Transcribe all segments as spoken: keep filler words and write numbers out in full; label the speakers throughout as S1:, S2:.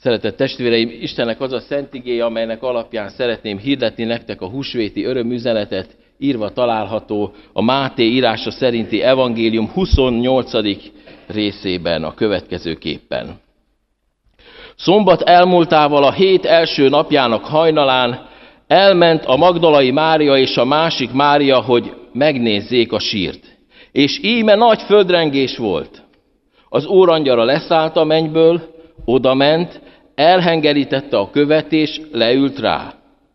S1: Szeretett testvéreim, Istennek az a szent igéje, amelynek alapján szeretném hirdetni nektek a húsvéti örömüzenetet, írva található a Máté írása szerinti evangélium huszonnyolcadik részében a következőképpen. Szombat elmúltával a hét első napjának hajnalán elment a Magdalai Mária és a másik Mária, hogy megnézzék a sírt. És íme nagy földrengés volt. Az órangyala leszállt a mennyből, odament, elhengerítette a követ és leült rá.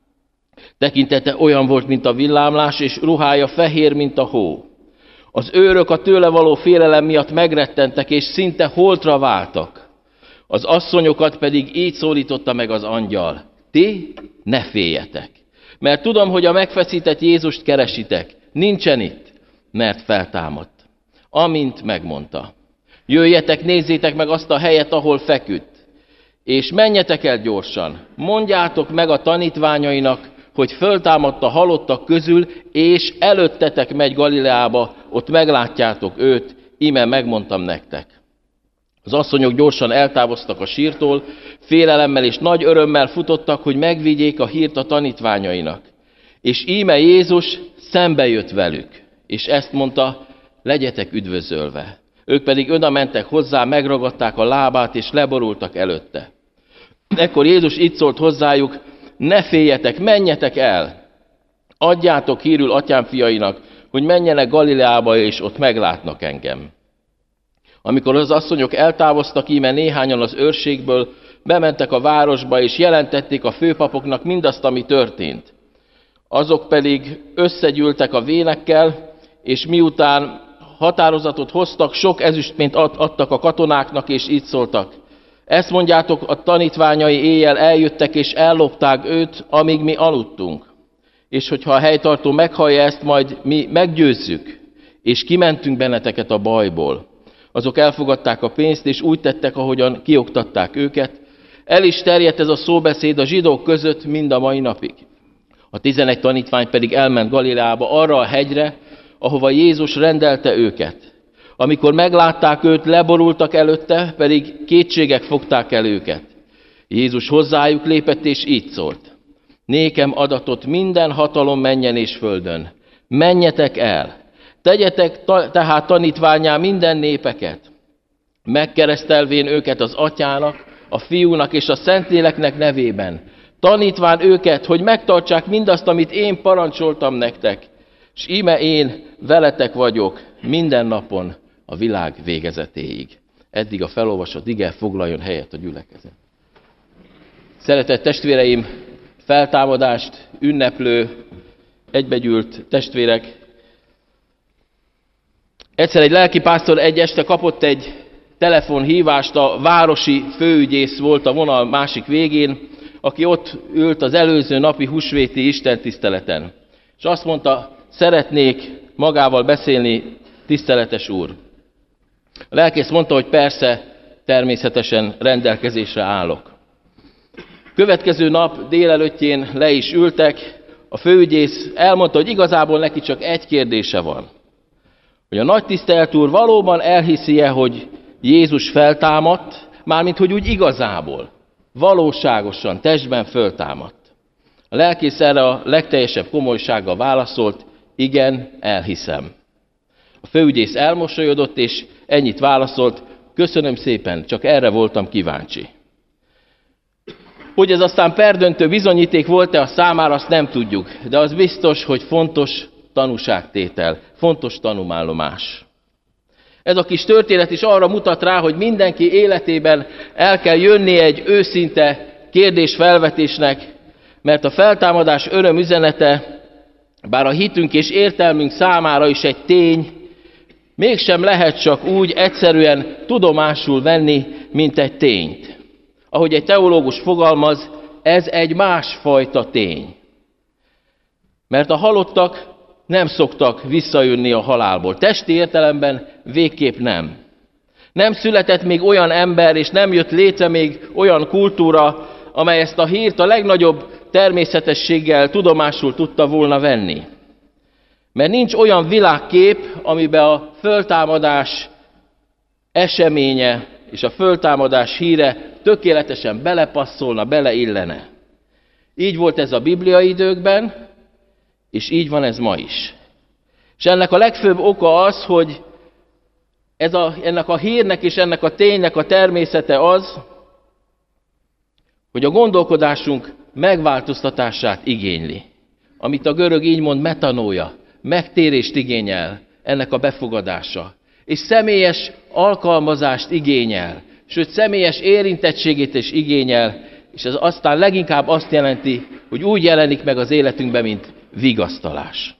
S1: Tekintete olyan volt, mint a villámlás, és ruhája fehér, mint a hó. Az őrök a tőle való félelem miatt megrettentek, és szinte holtra váltak. Az asszonyokat pedig így szólította meg az angyal: ti ne féljetek, mert tudom, hogy a megfeszített Jézust keresitek. Nincsen itt, mert feltámadt. Amint megmondta. Jöjjetek, nézzétek meg azt a helyet, ahol feküdt, és menjetek el gyorsan. Mondjátok meg a tanítványainak, hogy föltámadt a halottak közül, és előttetek megy Galileába, ott meglátjátok őt, íme megmondtam nektek. Az asszonyok gyorsan eltávoztak a sírtól, félelemmel és nagy örömmel futottak, hogy megvigyék a hírt a tanítványainak. És íme Jézus szembe jött velük, és ezt mondta: legyetek üdvözölve. Ők pedig oda mentek hozzá, megragadták a lábát, és leborultak előtte. Ekkor Jézus így szólt hozzájuk: ne féljetek, menjetek el! Adjátok hírül atyám fiainak, hogy menjenek Galileába, és ott meglátnak engem. Amikor az asszonyok eltávoztak, íme néhányan az őrségből, bementek a városba, és jelentették a főpapoknak mindazt, ami történt. Azok pedig összegyűltek a vénekkel, és miután határozatot hoztak, sok ezüstményt adtak a katonáknak, és így szóltak: ezt mondjátok, a tanítványai éjjel eljöttek, és ellopták őt, amíg mi aludtunk. És hogyha a helytartó meghallja ezt, majd mi meggyőzzük, és kimentünk benneteket a bajból. Azok elfogadták a pénzt, és úgy tettek, ahogyan kioktatták őket. El is terjedt ez a szóbeszéd a zsidók között mind a mai napig. A tizenegy tanítvány pedig elment Galileába, arra a hegyre, ahova Jézus rendelte őket. Amikor meglátták őt, leborultak előtte, pedig kétségek fogták el őket. Jézus hozzájuk lépett, és így szólt: nékem adatott minden hatalom mennyen és földön. Menjetek el! Tegyetek tehát tanítvánnyá minden népeket, megkeresztelvén őket az Atyának, a Fiúnak és a Szentléleknek nevében, tanítván őket, hogy megtartsák mindazt, amit én parancsoltam nektek, és íme én veletek vagyok minden napon a világ végezetéig. Eddig a felolvasott ige, foglaljon helyet a gyülekezet. Szeretett testvéreim, feltámadást ünneplő, egybegyűlt testvérek, egyszer egy lelkipásztor egy este kapott egy telefonhívást, a városi főügyész volt a vonal másik végén, aki ott ült az előző napi húsvéti istentiszteleten. És azt mondta: szeretnék magával beszélni, tiszteletes úr. A lelkész mondta, hogy persze, természetesen rendelkezésre állok. Következő nap délelőttjén le is ültek, a főügyész elmondta, hogy igazából neki csak egy kérdése van. Hogy a nagy tisztelt úr valóban elhiszi-e, hogy Jézus feltámadt, mármint hogy úgy igazából, valóságosan, testben föltámadt. A lelkész erre a legteljesebb komolysággal válaszolt: igen, elhiszem. A főügyész elmosolyodott, és ennyit válaszolt: köszönöm szépen, csak erre voltam kíváncsi. Hogy ez aztán perdöntő bizonyíték volt-e a számára, azt nem tudjuk, de az biztos, hogy fontos tanúságtétel, fontos tanúmállomás. Ez a kis történet is arra mutat rá, hogy mindenki életében el kell jönni egy őszinte kérdésfelvetésnek, mert a feltámadás örömüzenete, bár a hitünk és értelmünk számára is egy tény, mégsem lehet csak úgy egyszerűen tudomásul venni, mint egy tényt. Ahogy egy teológus fogalmaz, ez egy másfajta tény. Mert a halottak nem szoktak visszajönni a halálból. Testi értelemben végképp nem. Nem született még olyan ember, és nem jött létre még olyan kultúra, amely ezt a hírt a legnagyobb természetességgel tudomásul tudta volna venni. Mert nincs olyan világkép, amiben a föltámadás eseménye és a föltámadás híre tökéletesen belepasszolna, beleillene. Így volt ez a bibliai időkben, és így van ez ma is. És ennek a legfőbb oka az, hogy ez a, ennek a hírnek és ennek a ténynek a természete az, hogy a gondolkodásunk megváltoztatását igényli. Amit a görög így mond, metanója, megtérést igényel ennek a befogadása. És személyes alkalmazást igényel, sőt személyes érintettségét is igényel, és ez aztán leginkább azt jelenti, hogy úgy jelenik meg az életünkben, mint vigasztalás.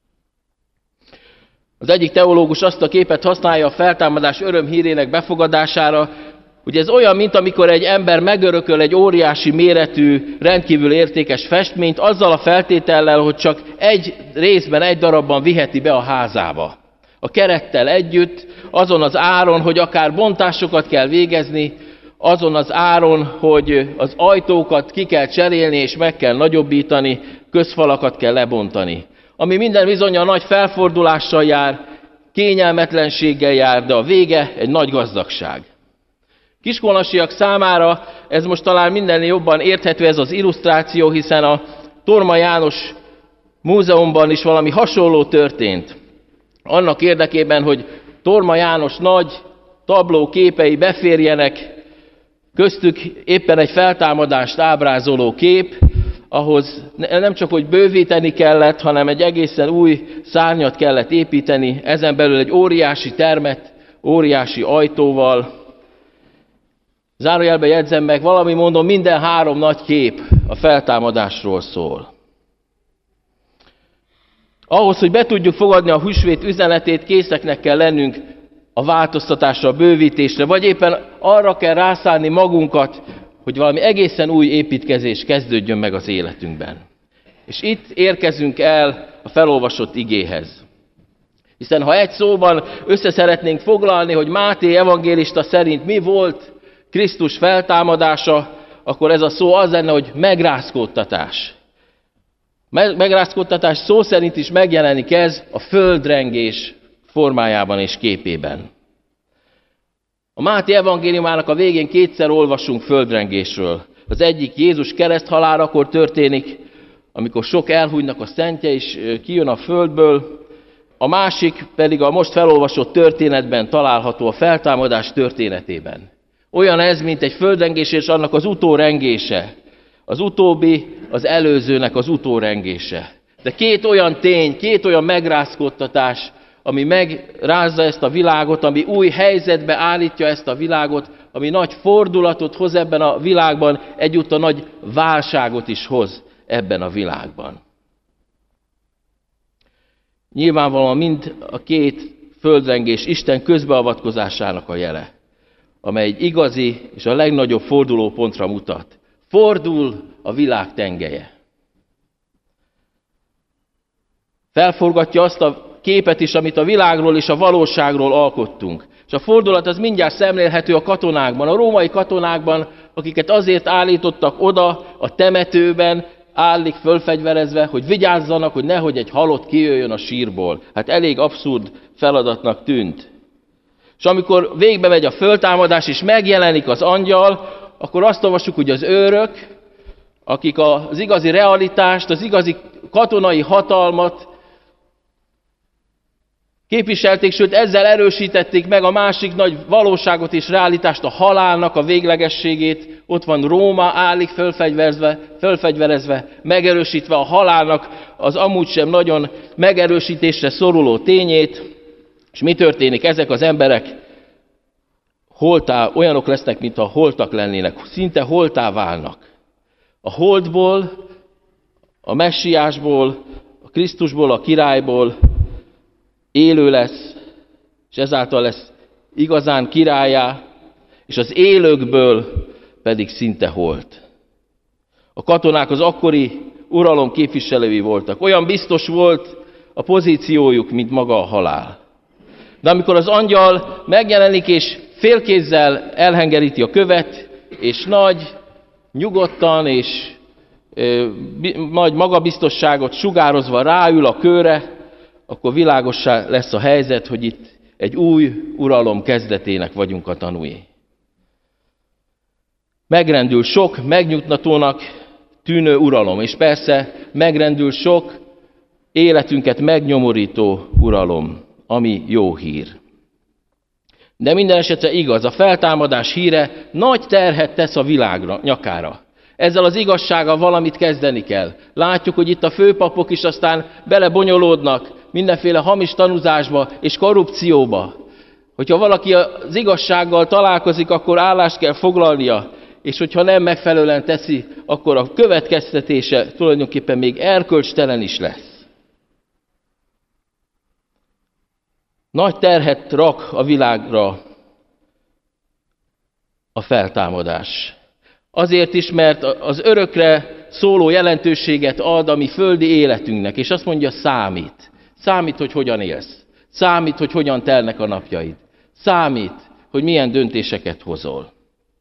S1: Az egyik teológus azt a képet használja a feltámadás örömhírének befogadására, hogy ez olyan, mint amikor egy ember megörököl egy óriási méretű, rendkívül értékes festményt, azzal a feltétellel, hogy csak egy részben, egy darabban viheti be a házába. A kerettel együtt, azon az áron, hogy akár bontásokat kell végezni, azon az áron, hogy az ajtókat ki kell cserélni és meg kell nagyobbítani, közfalakat kell lebontani. Ami minden bizonnyal nagy felfordulással jár, kényelmetlenséggel jár, de a vége egy nagy gazdagság. Kiskolnasiak számára ez most talán mindennél jobban érthető ez az illusztráció, hiszen a Torma János Múzeumban is valami hasonló történt. Annak érdekében, hogy Torma János nagy tabló képei beférjenek, köztük éppen egy feltámadást ábrázoló kép, ahhoz nem csak hogy bővíteni kellett, hanem egy egészen új szárnyat kellett építeni, ezen belül egy óriási termet, óriási ajtóval. Zárójelben jegyzem meg, valami mondom, minden három nagy kép a feltámadásról szól. Ahhoz, hogy be tudjuk fogadni a húsvét üzenetét, készeknek kell lennünk a változtatásra, a bővítésre, vagy éppen arra kell rászállni magunkat, hogy valami egészen új építkezés kezdődjön meg az életünkben. És itt érkezünk el a felolvasott igéhez. Hiszen ha egy szóban össze szeretnénk foglalni, hogy Máté evangélista szerint mi volt Krisztus feltámadása, akkor ez a szó az lenne, hogy megrázkódtatás. Megrázkódtatás szó szerint is megjelenik ez a földrengés formájában és képében. A Máté evangéliumának a végén kétszer olvasunk földrengésről. Az egyik Jézus kereszthalálakor történik, amikor sok elhújnak a szentje, és kijön a földből. A másik pedig a most felolvasott történetben található, a feltámadás történetében. Olyan ez, mint egy földrengés, és annak az utórengése. Az utóbbi az előzőnek az utórengése. De két olyan tény, két olyan megrázkódtatás, ami megrázza ezt a világot, ami új helyzetbe állítja ezt a világot, ami nagy fordulatot hoz ebben a világban, egyúttal nagy válságot is hoz ebben a világban. Nyilvánvalóan mind a két földrengés Isten közbeavatkozásának a jele, amely egy igazi és a legnagyobb fordulópontra mutat. Fordul a világ tengelye. Felforgatja azt a képet is, amit a világról és a valóságról alkottunk. És a fordulat az mindjárt szemlélhető a katonákban, a római katonákban, akiket azért állítottak oda a temetőben, állik fölfegyverezve, hogy vigyázzanak, hogy nehogy egy halott kijöjjön a sírból. Hát elég abszurd feladatnak tűnt. És amikor végbe megy a föltámadás, és megjelenik az angyal, akkor azt olvassuk, hogy az őrök, akik az igazi realitást, az igazi katonai hatalmat képviselték, sőt ezzel erősítették meg a másik nagy valóságot és realitást, a halálnak a véglegességét. Ott van Róma, állik fölfegyverezve, fölfegyverezve, megerősítve a halálnak az amúgy sem nagyon megerősítésre szoruló tényét. És mi történik? Ezek az emberek holtá, olyanok lesznek, mintha holtak lennének, szinte holtá válnak. A holdból, a messiásból, a Krisztusból, a királyból élő lesz, és ezáltal lesz igazán királyá, és az élőkből pedig szinte holt. A katonák az akkori uralom képviselői voltak. Olyan biztos volt a pozíciójuk, mint maga a halál. De amikor az angyal megjelenik, és félkézzel elhengeríti a követ, és nagy, nyugodtan és ö, nagy magabiztosságot sugározva ráül a kőre, akkor világossá lesz a helyzet, hogy itt egy új uralom kezdetének vagyunk a tanúi. Megrendül sok megnyugtatónak tűnő uralom, és persze megrendül sok életünket megnyomorító uralom, ami jó hír. De minden esetre igaz, a feltámadás híre nagy terhet tesz a világra, nyakára. Ezzel az igazsággal valamit kezdeni kell. Látjuk, hogy itt a főpapok is aztán belebonyolódnak mindenféle hamis tanúzásba és korrupcióba. Hogyha valaki az igazsággal találkozik, akkor állást kell foglalnia, és hogyha nem megfelelően teszi, akkor a következtetése tulajdonképpen még erkölcstelen is lesz. Nagy terhet rak a világra a feltámadás. Azért is, mert az örökre szóló jelentőséget ad a mi földi életünknek, és azt mondja, számít. Számít, hogy hogyan élsz. Számít, hogy hogyan telnek a napjaid. Számít, hogy milyen döntéseket hozol.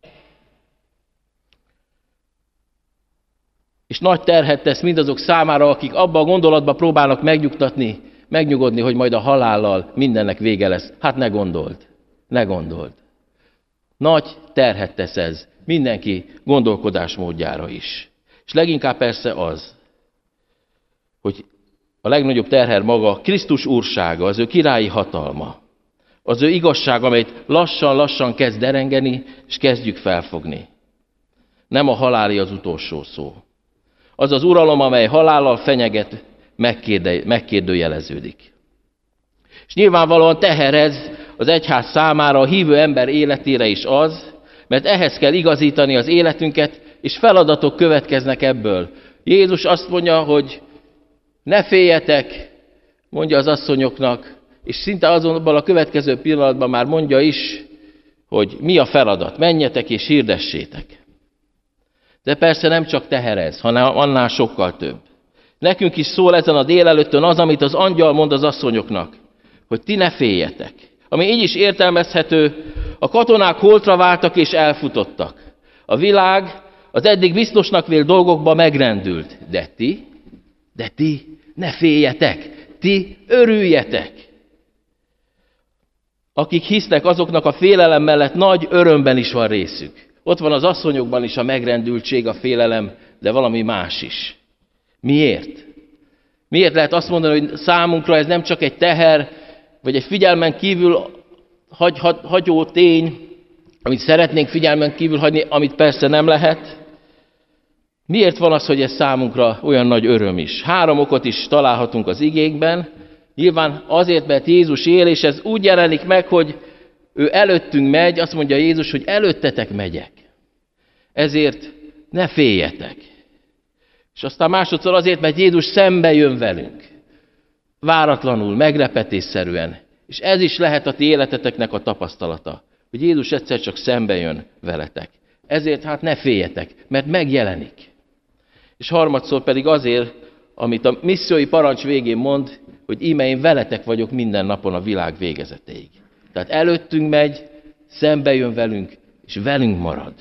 S1: És nagy terhet tesz mindazok számára, akik abba a gondolatba próbálnak megnyugtatni, megnyugodni, hogy majd a halállal mindennek vége lesz. Hát ne gondold, ne gondold. Nagy terhet tesz ez mindenki gondolkodásmódjára is. És leginkább persze az, hogy a legnagyobb terher maga Krisztus úrsága, az ő királyi hatalma, az ő igazság, amelyet lassan-lassan kezd derengeni, és kezdjük felfogni. Nem a halálé az utolsó szó. Az az uralom, amely halállal fenyeget, megkérdőjeleződik. És nyilvánvalóan teher ez az egyház számára, a hívő ember életére is az, mert ehhez kell igazítani az életünket, és feladatok következnek ebből. Jézus azt mondja, hogy ne féljetek, mondja az asszonyoknak, és szinte azonban a következő pillanatban már mondja is, hogy mi a feladat, menjetek és hirdessétek. De persze nem csak teher ez, hanem annál sokkal több. Nekünk is szól ezen a délelőttön az, amit az angyal mond az asszonyoknak, hogy ti ne féljetek. Ami így is értelmezhető, a katonák holtra váltak és elfutottak. A világ az eddig biztosnak vélt dolgokba megrendült. De ti, de ti ne féljetek, ti örüljetek. Akik hisznek, azoknak a félelem mellett nagy örömben is van részük. Ott van az asszonyokban is a megrendültség, a félelem, de valami más is. Miért? Miért lehet azt mondani, hogy számunkra ez nem csak egy teher, vagy egy figyelmen kívül hagy, hagy, hagyó tény, amit szeretnénk figyelmen kívül hagyni, amit persze nem lehet? Miért van az, hogy ez számunkra olyan nagy öröm is? Három okot is találhatunk az igékben. Nyilván azért, mert Jézus él, és ez úgy jelenik meg, hogy ő előttünk megy, azt mondja Jézus, hogy előttetek megyek. Ezért ne féljetek. És aztán másodszor azért, mert Jézus szembe jön velünk. Váratlanul, meglepetésszerűen. És ez is lehet a ti életeteknek a tapasztalata, hogy Jézus egyszer csak szembe jön veletek. Ezért hát ne féljetek, mert megjelenik. És harmadszor pedig azért, amit a missziói parancs végén mond, hogy íme én veletek vagyok minden napon a világ végezetéig. Tehát előttünk megy, szembe jön velünk, és velünk marad.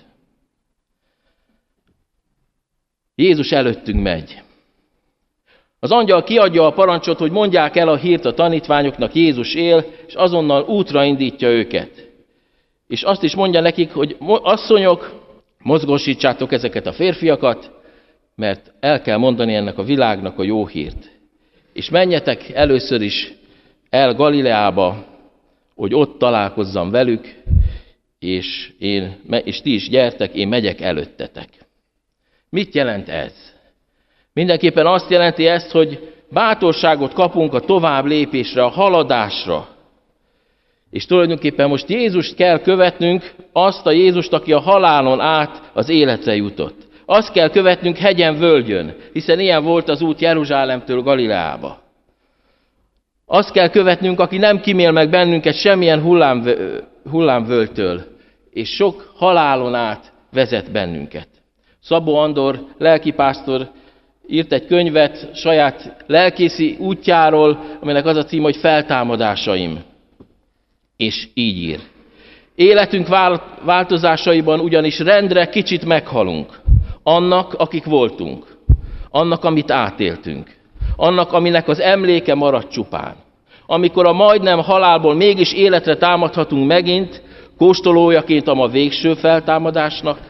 S1: Jézus előttünk megy. Az angyal kiadja a parancsot, hogy mondják el a hírt a tanítványoknak, Jézus él, és azonnal útra indítja őket. És azt is mondja nekik, hogy asszonyok, mozgósítsátok ezeket a férfiakat, mert el kell mondani ennek a világnak a jó hírt. És menjetek először is el Galileába, hogy ott találkozzam velük, és, én, és ti is gyertek, én megyek előttetek. Mit jelent ez? Mindenképpen azt jelenti ezt, hogy bátorságot kapunk a tovább lépésre, a haladásra. És tulajdonképpen most Jézust kell követnünk, azt a Jézust, aki a halálon át az életre jutott. Azt kell követnünk hegyen, völgyön, hiszen ilyen volt az út Jeruzsálemtől Galileába. Azt kell követnünk, aki nem kímél meg bennünket semmilyen hullám, hullámvölgytől, és sok halálon át vezet bennünket. Szabó Andor, lelkipásztor írt egy könyvet saját lelkészi útjáról, aminek az a cím, hogy Feltámadásaim. És így ír. Életünk változásaiban ugyanis rendre kicsit meghalunk. Annak, akik voltunk. Annak, amit átéltünk. Annak, aminek az emléke maradt csupán. Amikor a majdnem halálból mégis életre támadhatunk megint, kóstolójaként a ma végső feltámadásnak,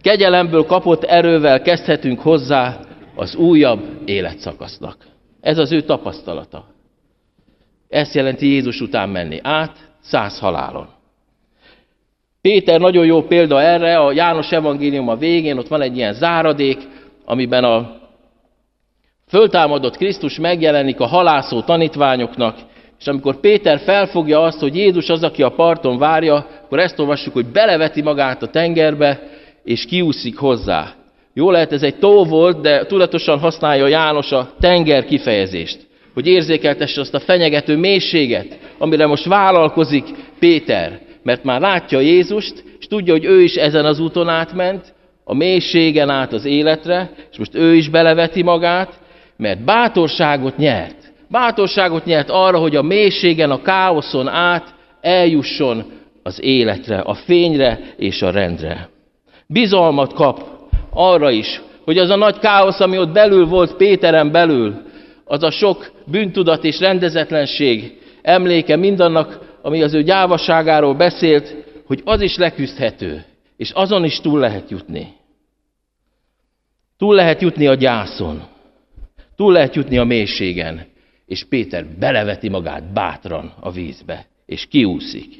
S1: Kegyelemből kapott erővel kezdhetünk hozzá az újabb életszakasznak. Ez az ő tapasztalata. Ezt jelenti Jézus után menni át száz halálon. Péter nagyon jó példa erre, a János evangélium a végén, ott van egy ilyen záradék, amiben a föltámadott Krisztus megjelenik a halászó tanítványoknak, és amikor Péter felfogja azt, hogy Jézus az, aki a parton várja, akkor ezt olvassuk, hogy beleveti magát a tengerbe, és kiúszik hozzá. Jó lehet, ez egy tó volt, de tudatosan használja János a tenger kifejezést, hogy érzékeltesse azt a fenyegető mélységet, amire most vállalkozik Péter, mert már látja Jézust, és tudja, hogy ő is ezen az úton átment, a mélységen át az életre, és most ő is beleveti magát, mert bátorságot nyert. Bátorságot nyert arra, hogy a mélységen, a káoszon át eljusson az életre, a fényre és a rendre. Bizalmat kap arra is, hogy az a nagy káosz, ami ott belül volt Péteren belül, az a sok bűntudat és rendezetlenség emléke mindannak, ami az ő gyávaságáról beszélt, hogy az is leküzdhető, és azon is túl lehet jutni. Túl lehet jutni a gyászon, túl lehet jutni a mélységen, és Péter beleveti magát bátran a vízbe, és kiúszik.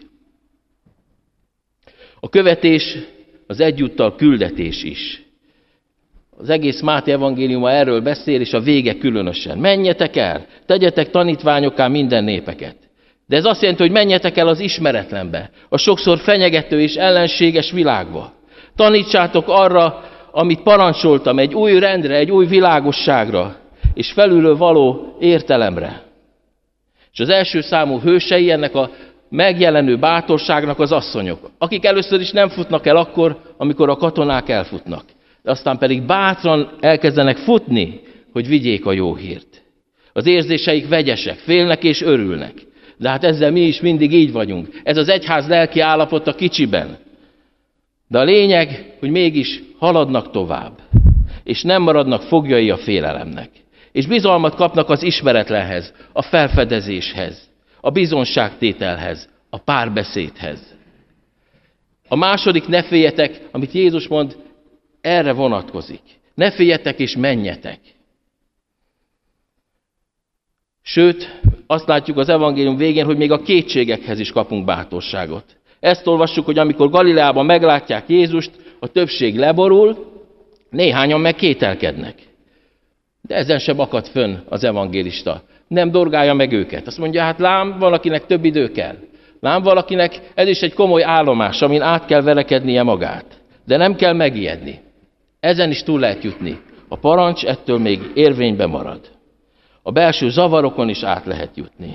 S1: A követés az egyúttal küldetés is. Az egész Máté evangéliuma erről beszél, és a vége különösen. Menjetek el, tegyetek tanítványokká minden népeket. De ez azt jelenti, hogy menjetek el az ismeretlenbe, a sokszor fenyegető és ellenséges világba. Tanítsátok arra, amit parancsoltam, egy új rendre, egy új világosságra, és felülről való értelemre. És az első számú hősei ennek a megjelenő bátorságnak az asszonyok, akik először is nem futnak el akkor, amikor a katonák elfutnak, de aztán pedig bátran elkezdenek futni, hogy vigyék a jó hírt. Az érzéseik vegyesek, félnek és örülnek. De hát ezzel mi is mindig így vagyunk. Ez az egyház lelki állapota kicsiben. De a lényeg, hogy mégis haladnak tovább, és nem maradnak foglyai a félelemnek. És bizalmat kapnak az ismeretlenhez, a felfedezéshez, a bizonságtételhez, a párbeszédhez. A második ne féljetek, amit Jézus mond, erre vonatkozik. Ne féljetek és menjetek. Sőt, azt látjuk az evangélium végén, hogy még a kétségekhez is kapunk bátorságot. Ezt olvassuk, hogy amikor Galileában meglátják Jézust, a többség leborul, néhányan meg kételkednek. De ezen sem akad fönn az evangélista. Nem dorgálja meg őket. Azt mondja, hát lám, valakinek több idő kell. Lám, valakinek ez is egy komoly állomás, amin át kell verekednie magát. De nem kell megijedni. Ezen is túl lehet jutni. A parancs ettől még érvényben marad. A belső zavarokon is át lehet jutni.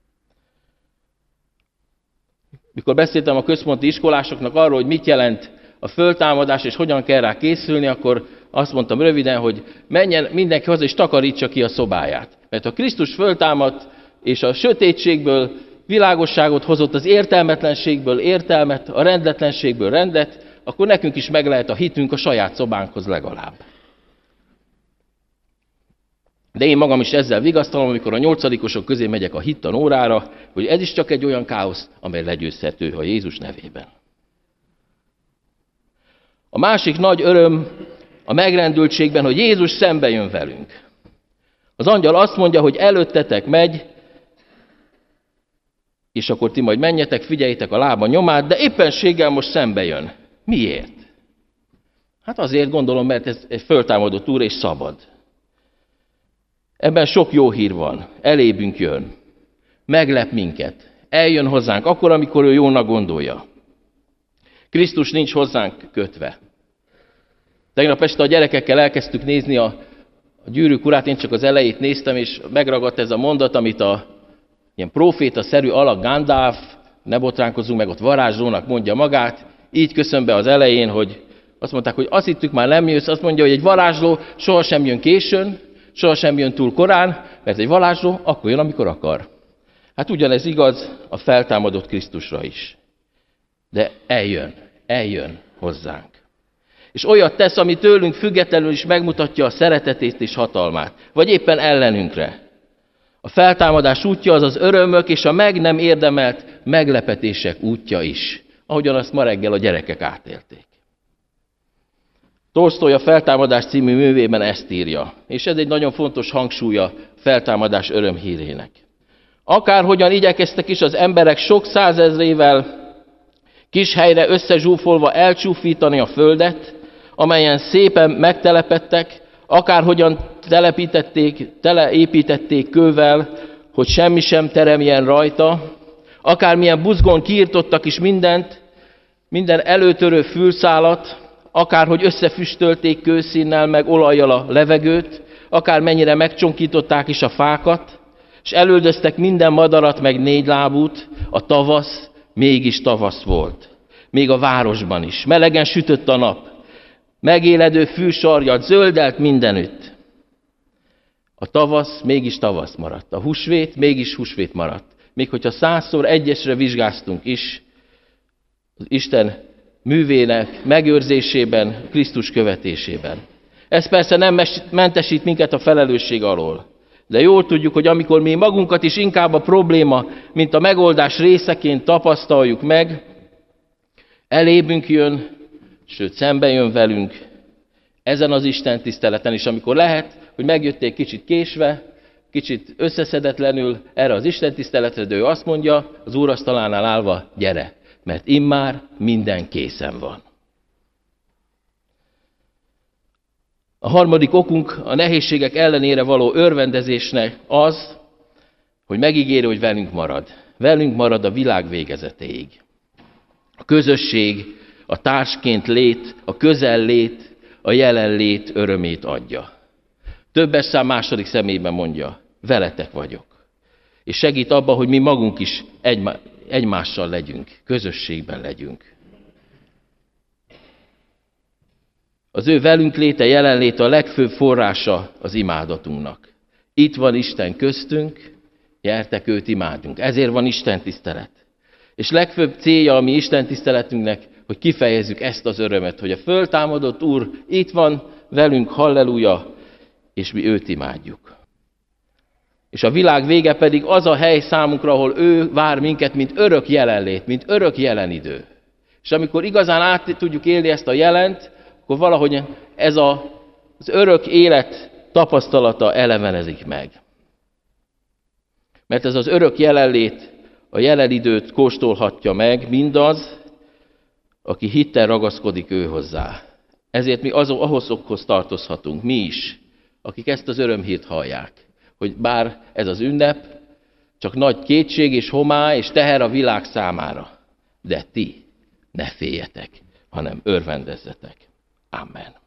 S1: Mikor beszéltem a központi iskolásoknak arról, hogy mit jelent a föltámadás, és hogyan kell rá készülni, akkor azt mondtam röviden, hogy menjen mindenki haza, és takarítsa ki a szobáját. Mert ha Krisztus föltámadt, és a sötétségből világosságot hozott, az értelmetlenségből értelmet, a rendetlenségből rendet, akkor nekünk is meg lehet a hitünk a saját szobánkhoz legalább. De én magam is ezzel vigasztalom, amikor a nyolcadikosok közé megyek a hittan órára, hogy ez is csak egy olyan káosz, amely legyőzhető a Jézus nevében. A másik nagy öröm a megrendültségben, hogy Jézus szembe jön velünk. Az angyal azt mondja, hogy előttetek megy, és akkor ti majd menjetek, figyeljétek a lába nyomát, de éppenséggel most szembe jön. Miért? Hát azért gondolom, mert ez egy föltámadott úr és szabad. Ebben sok jó hír van. Elébünk jön. Meglep minket. Eljön hozzánk akkor, amikor ő jónak gondolja. Krisztus nincs hozzánk kötve. Tegnap este a gyerekekkel elkezdtük nézni a, a Gyűrűk urát, én csak az elejét néztem, és megragadt ez a mondat, amit a ilyen proféta-szerű alak Gandalf, ne botránkozzunk meg, ott varázslónak mondja magát, így köszön be az elején, hogy azt mondták, hogy azt hittük már nem jössz, azt mondja, hogy egy varázsló sohasem jön későn, sohasem jön túl korán, mert egy varázsló akkor jön, amikor akar. Hát ugyanez igaz a feltámadott Krisztusra is. De eljön, eljön hozzánk. És olyat tesz, ami tőlünk függetlenül is megmutatja a szeretetét és hatalmát, vagy éppen ellenünkre. A feltámadás útja az az örömök és a meg nem érdemelt meglepetések útja is, ahogyan azt ma reggel a gyerekek átélték. Tolsztoj a Feltámadás című művében ezt írja, és ez egy nagyon fontos hangsúlya feltámadás örömhírének. Akárhogyan igyekeztek is az emberek sok százezrével kis helyre összezsúfolva elcsúfítani a földet, amelyen szépen megtelepedtek, akárhogyan telepítették, teleépítették kővel, hogy semmi sem teremjen rajta, akármilyen buzgón kiirtottak is mindent, minden előtörő fülszálat, akárhogy összefüstölték kőszínnel meg olajjal a levegőt, akármennyire megcsonkították is a fákat, és elüldöztek minden madarat meg négylábút, a tavasz mégis tavasz volt. Még a városban is. Melegen sütött a nap. Megéledő fűsarjat zöldelt mindenütt. A tavasz mégis tavasz maradt. A húsvét mégis húsvét maradt. Még hogyha százszor egyesre vizsgáztunk is, az Isten művének megőrzésében, Krisztus követésében. Ez persze nem mentesít minket a felelősség alól. De jól tudjuk, hogy amikor mi magunkat is inkább a probléma, mint a megoldás részeként tapasztaljuk meg, elébünk jön, sőt szembe jön velünk ezen az Isten tiszteleten is, amikor lehet, hogy megjöttél kicsit késve, kicsit összeszedetlenül erre az Isten tiszteletre, de ő azt mondja, az úrasztalánál állva, gyere, mert immár minden készen van. A harmadik okunk a nehézségek ellenére való örvendezésnek az, hogy megígéri, hogy velünk marad. Velünk marad a világ végezetéig. A közösség, a társként lét, a közellét, a jelenlét örömét adja. Többes szám második személyben mondja, veletek vagyok. És segít abban, hogy mi magunk is egymással legyünk, közösségben legyünk. Az ő velünk léte, jelenléte a legfőbb forrása az imádatunknak. Itt van Isten köztünk, gyertek őt imádjunk. Ezért van Isten tisztelet. És legfőbb célja a mi Isten tiszteletünknek, hogy kifejezzük ezt az örömet, hogy a föltámadott Úr itt van velünk, halleluja, és mi őt imádjuk. És a világ vége pedig az a hely számunkra, ahol ő vár minket, mint örök jelenlét, mint örök jelenidő. És amikor igazán át tudjuk élni ezt a jelent, akkor valahogy ez a, az örök élet tapasztalata elevenezik meg. Mert ez az örök jelenlét a jelenidőt kóstolhatja meg mindaz, aki hittel ragaszkodik ő hozzá. Ezért mi azok, ahhozokhoz tartozhatunk, mi is, akik ezt az örömhírt hallják, hogy bár ez az ünnep csak nagy kétség és homály és teher a világ számára, de ti ne féljetek, hanem örvendezzetek. Amen.